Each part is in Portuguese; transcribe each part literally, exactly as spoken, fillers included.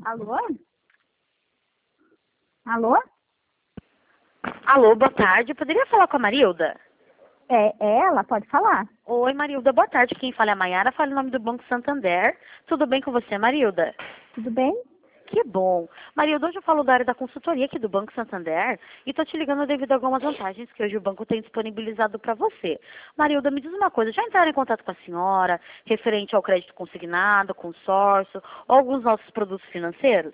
Alô? Alô? Alô, boa tarde. Eu poderia falar com a Marilda? É, é ela? Pode falar. Oi, Marilda, boa tarde. Quem fala é a Maiara, fala em nome do Banco Santander. Tudo bem com você, Marilda? Tudo bem? Que bom. Marilda, hoje eu falo da área da consultoria aqui do Banco Santander e estou te ligando devido a algumas vantagens que hoje o banco tem disponibilizado para você. Marilda, me diz uma coisa, já entraram em contato com a senhora referente ao crédito consignado, consórcio ou alguns nossos produtos financeiros?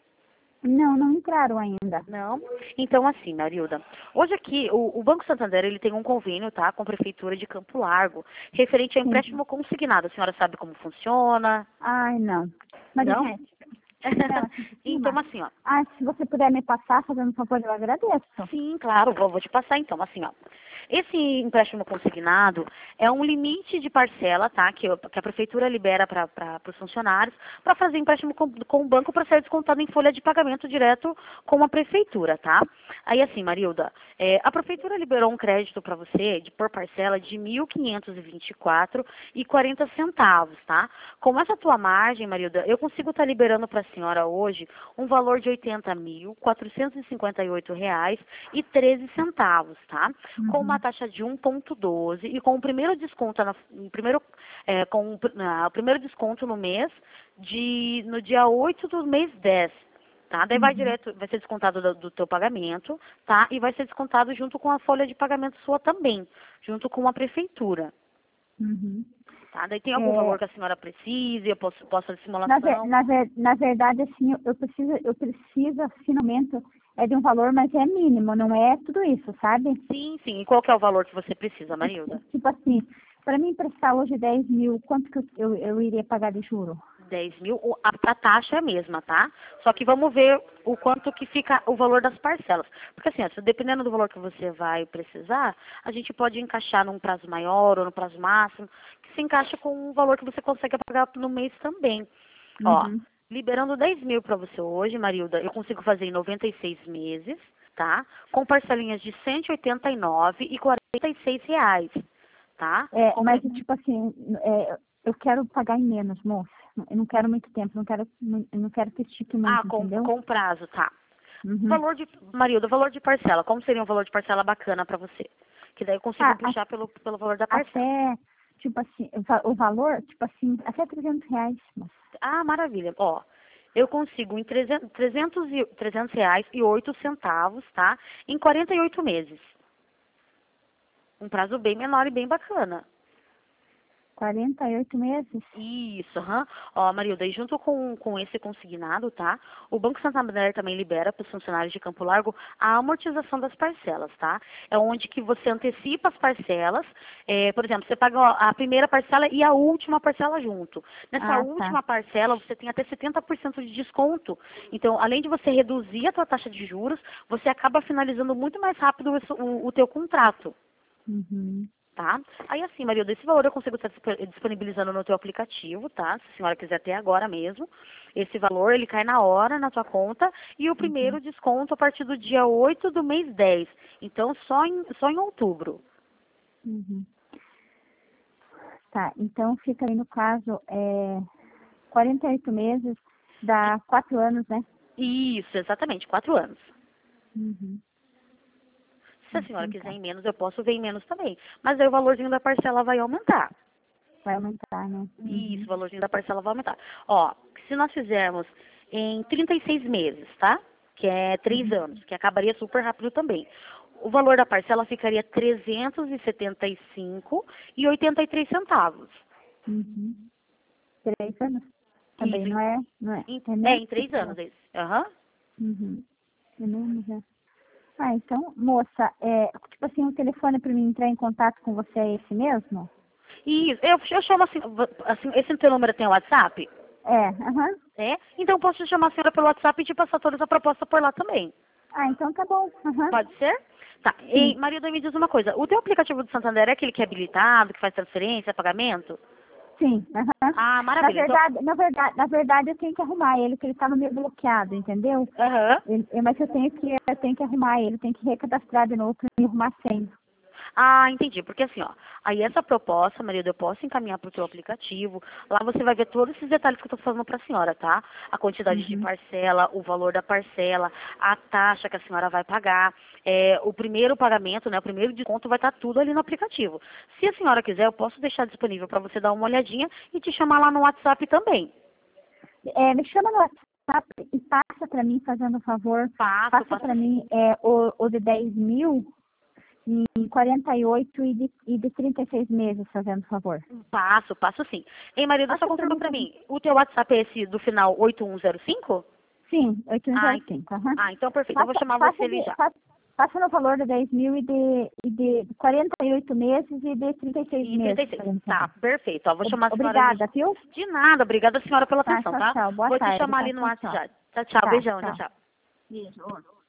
Não, não entraram ainda. Não? Então, assim, Marilda, hoje aqui, o, o Banco Santander, ele tem um convênio, tá, com a Prefeitura de Campo Largo, referente ao Sim. empréstimo consignado. A senhora sabe como funciona? Ai, não. Não? Marinete, ela se Então, cima. assim, ó. Ah, se você puder me passar, fazendo um favor, eu agradeço. Sim, claro, vou, vou te passar então, assim, ó. Esse empréstimo consignado é um limite de parcela, tá, que, eu- que a prefeitura libera para os funcionários para fazer empréstimo com, com o banco para ser descontado em folha de pagamento direto com a prefeitura, tá? Aí, assim, Marilda, é, a prefeitura liberou um crédito para você de, por parcela de mil quinhentos e vinte e quatro reais e quarenta centavos, tá? Com essa tua margem, Marilda, eu consigo estar liberando para a senhora hoje um valor de oitenta mil quatrocentos e cinquenta e oito reais e treze centavos, tá? Com uma taxa de um vírgula doze e com o primeiro desconto na, o primeiro, é, com o pr- na- o primeiro desconto no mês de no dia oito do mês dez. Tá? Daí vai direto, vai ser descontado do, do teu pagamento, tá? E vai ser descontado junto com a folha de pagamento sua também, junto com a prefeitura. Uhum. Tá? Daí tem algum É, valor que a senhora precise, eu posso, posso fazer na, ver- simulação? na, ver- na verdade, assim, eu, eu preciso, eu preciso, finalmente, é de um valor, mas é mínimo, não é tudo isso, sabe? Sim, sim. E qual que é o valor que você precisa, Marilda? Tipo assim, para mim emprestar hoje dez mil, quanto que eu, eu, eu iria pagar de juro? Dez mil, o- a, a taxa é a mesma, tá? Só que vamos ver o quanto que fica o valor das parcelas. Porque assim, ó, se- dependendo do valor que você vai precisar, a gente pode encaixar num prazo maior ou no prazo máximo, que se encaixa com o valor que você consegue pagar no mês também. Ó, Uhum. liberando dez mil para você hoje, Marilda, eu consigo fazer em noventa e seis meses, tá? Com parcelinhas de cento e oitenta e nove reais e quarenta e seis reais, tá? É, Com mas tipo assim, é, eu quero pagar em menos, moça. Eu não quero muito tempo, não quero, não- eu não quero que estique Ah, muito, com, entendeu? com prazo, tá. O Uhum. valor de, Marilda, o valor de parcela, como seria um valor de parcela bacana para você? Que daí eu consigo Ah, a- puxar pelo, pelo valor da parcela. até, tipo assim, o va- o valor, tipo assim, até trezentos reais, moça. Ah, maravilha. Ó, eu consigo em trezentos, trezentos, e, trezentos reais e oito centavos, tá? Em quarenta e oito meses. Um prazo bem menor e bem bacana. quarenta e oito meses? Isso, aham. Ó, Marilda, e junto com, com esse consignado, tá? O Banco Santander também libera para os funcionários de Campo Largo a amortização das parcelas, tá? É onde que você antecipa as parcelas. É, por exemplo, você paga a a primeira parcela e a última parcela junto. Nessa Ah, tá. última parcela, você tem até setenta por cento de desconto. Então, além de você reduzir a tua taxa de juros, você acaba finalizando muito mais rápido o, o, o teu contrato. Uhum. Tá? Aí assim, Marilda, esse valor eu consigo estar disp- disponibilizando no teu aplicativo, tá? Se a senhora quiser ter agora mesmo. Esse valor, ele cai na hora na tua conta e o Uhum. primeiro desconto a partir do dia oito do mês dez. Então, só em, só em outubro. Uhum. Tá, então fica aí no caso, é, quarenta e oito meses, dá quatro anos, né? Isso, exatamente, quatro anos. Uhum. Se a senhora Então quiser tá, em menos, eu posso ver em menos também. Mas aí o valorzinho da parcela vai aumentar. vai aumentar, né? Isso, Uhum. o valorzinho da parcela vai aumentar. Ó, se nós fizermos em trinta e seis meses, tá? Que é três Uhum. anos, que acabaria super rápido também. O valor da parcela ficaria trezentos e setenta e cinco reais e oitenta e três centavos. Uhum. Três anos? Também Isso, não em- é, não é? em- É é, menos em que três três. anos esse. Aham. Uhum. É menos, é. Ah, então, moça, é, tipo assim, o telefone para mim entrar em contato com você é esse mesmo? E eu, eu chamo assim, v- assim, esse teu número tem WhatsApp? É, aham. É? Então eu posso chamar a senhora pelo WhatsApp e te passar toda essa proposta por lá também. Ah, então tá bom. Aham. Pode ser? Tá. Sim. E, Maria, me diz uma coisa. O teu aplicativo do Santander é aquele que é habilitado, que faz transferência, pagamento? Sim, aham. Ah, Na maravilha. Então, verdade, na verdade, na verdade eu tenho que arrumar ele, porque ele estava meio bloqueado, entendeu? aham. Ele- eu- mas eu tenho que eu tenho que arrumar ele, tenho que recadastrar de novo para arrumar a senha. Ah, entendi. Porque assim, ó, aí essa proposta, Maria, eu posso encaminhar para o teu aplicativo. Lá você vai ver todos esses detalhes que eu estou falando para a senhora, tá? A quantidade de Uhum. parcela, o valor da parcela, a taxa que a senhora vai pagar, é, o primeiro pagamento, né? O primeiro desconto vai estar tudo ali no aplicativo. Se a senhora quiser, eu posso deixar disponível para você dar uma olhadinha e te chamar lá no WhatsApp também. É, me chama no WhatsApp e passa para mim, fazendo um favor, Passo, passa passo para sim. mim é, o, o de dez mil em quarenta e oito e de, e de trinta e seis meses, fazendo favor. Passo, passo sim. Ei, Maria, só Passa para confirma mim para também. mim. O teu WhatsApp é esse do final oito um zero cinco? Sim, oito um Ah, zero entendi. cinco. Aham. Ah, então perfeito. Eu vou Passa, chamar você passa, ali de, já. passa, passa no valor de dez mil e de, e de quarenta e oito meses e de trinta e seis E meses, trinta e seis. fazendo Tá, favor. perfeito. Ó, vou Ob- chamar a senhora ali. Obrigada, viu? De nada, obrigada senhora pela Tá, atenção, tchau, tá? tchau. Boa Vou te tarde, chamar tá? ali no Tchau, WhatsApp tchau. já. Tchau, tchau. Tá, Beijão, tchau, tchau. tchau. Beijo.